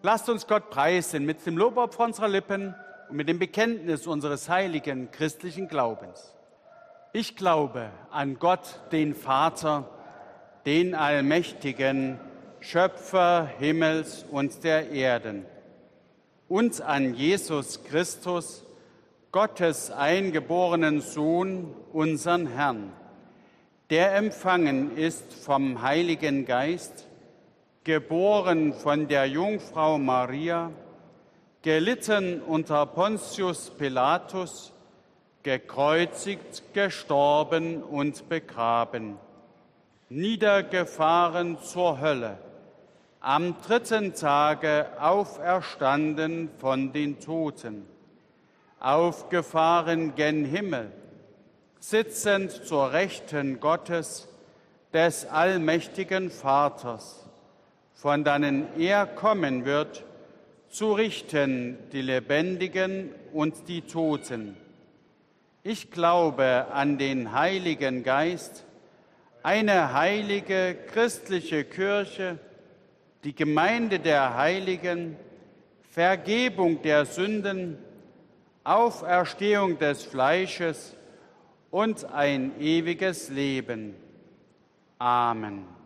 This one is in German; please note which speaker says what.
Speaker 1: Lasst uns Gott preisen mit dem Lobopfer unserer Lippen und mit dem Bekenntnis unseres heiligen christlichen Glaubens. Ich glaube an Gott, den Vater, den Allmächtigen, Schöpfer Himmels und der Erden, und an Jesus Christus, Gottes eingeborenen Sohn, unseren Herrn, der empfangen ist vom Heiligen Geist, geboren von der Jungfrau Maria, gelitten unter Pontius Pilatus, gekreuzigt, gestorben und begraben, niedergefahren zur Hölle, am 3. Tage auferstanden von den Toten, aufgefahren gen Himmel, sitzend zur Rechten Gottes, des allmächtigen Vaters, von dannen er kommen wird, zu richten die Lebendigen und die Toten. Ich glaube an den Heiligen Geist, eine heilige christliche Kirche, die Gemeinde der Heiligen, Vergebung der Sünden, Auferstehung des Fleisches und ein ewiges Leben. Amen.